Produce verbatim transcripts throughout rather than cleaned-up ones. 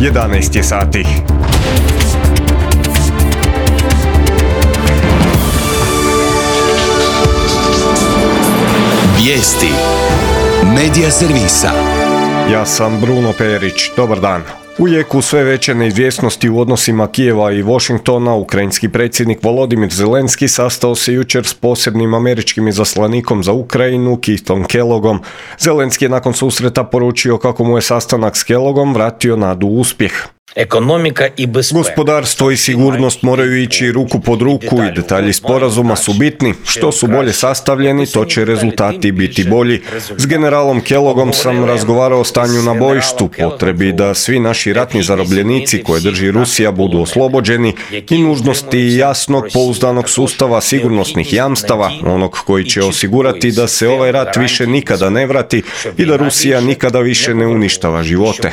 jedanaest je sati. Vijesti Medija servisa. Ja sam Bruno Perić. Dobar dan. U jeku sve veće neizvjesnosti u odnosima Kijeva i Washingtona, ukrajinski predsjednik Volodymyr Zelenski sastao se jučer s posebnim američkim izaslanikom za Ukrajinu, Keithom Kellogom. Zelenski je nakon susreta poručio kako mu je sastanak s Kellogom vratio nadu u uspjeh. Ekonomika i Gospodarstvo i sigurnost moraju ići ruku pod ruku i detalji sporazuma su bitni. Što su bolje sastavljeni, to će rezultati biti bolji. S generalom Kellogom sam razgovarao o stanju na bojištu, potrebi da svi naši ratni zarobljenici koje drži Rusija budu oslobođeni i nužnosti jasnog, pouzdanog sustava sigurnosnih jamstava, onog koji će osigurati da se ovaj rat više nikada ne vrati i da Rusija nikada više ne uništava živote.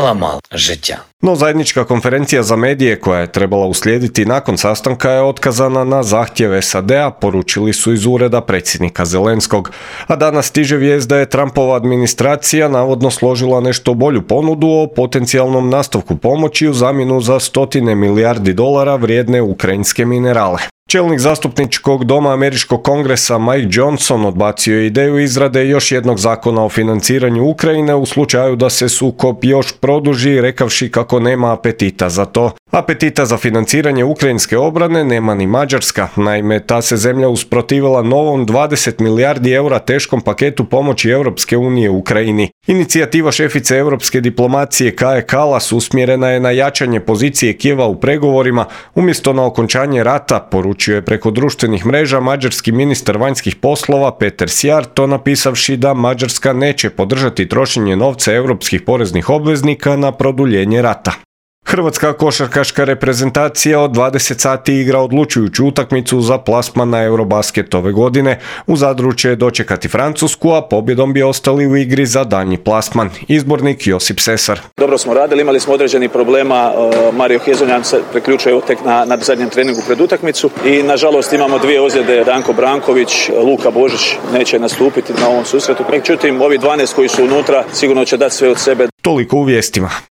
No, zajednička konferencija za medije koja je trebala uslijediti nakon sastanka je otkazana na zahtjev S A D-a, poručili su iz ureda predsjednika Zelenskog. A danas stiže vijest da je Trumpova administracija navodno složila nešto bolju ponudu o potencijalnom nastavku pomoći u zamjenu za stotine milijardi dolara vrijedne ukrajinske minerale. Čelnik zastupničkog doma američkog kongresa Mike Johnson odbacio je ideju izrade još jednog zakona o financiranju Ukrajine u slučaju da se sukob još produži, rekavši kako nema apetita za to. Apetita za financiranje ukrajinske obrane nema ni Mađarska, naime ta se zemlja usprotivila novom dvadeset milijardi eura teškom paketu pomoći Europske unije Ukrajini. Inicijativa šefice europske diplomacije Kaje Kallas usmjerena je na jačanje pozicije Kijeva u pregovorima umjesto na okončanje rata, poručio je preko društvenih mreža mađarski ministar vanjskih poslova Peter Szijjártó, napisavši da Mađarska neće podržati trošenje novca europskih poreznih obveznika na produljenje rata. Hrvatska košarkaška reprezentacija od dvadeset sati igra odlučujuću utakmicu za plasman na Eurobasket ove godine. U Zadru će dočekati Francusku, a pobjedom bi ostali u igri za daljnji plasman. Izbornik Josip Sesar. Dobro smo radili, imali smo određenih problema. Mario Hezonjan se priključio tek na, na zadnjem treningu pred utakmicu i nažalost imamo dvije ozljede. Danko Branković, Luka Božić neće nastupiti na ovom susretu. Međutim, ovi dvanaest koji su unutra sigurno će dati sve od sebe. Toliko u vijestima.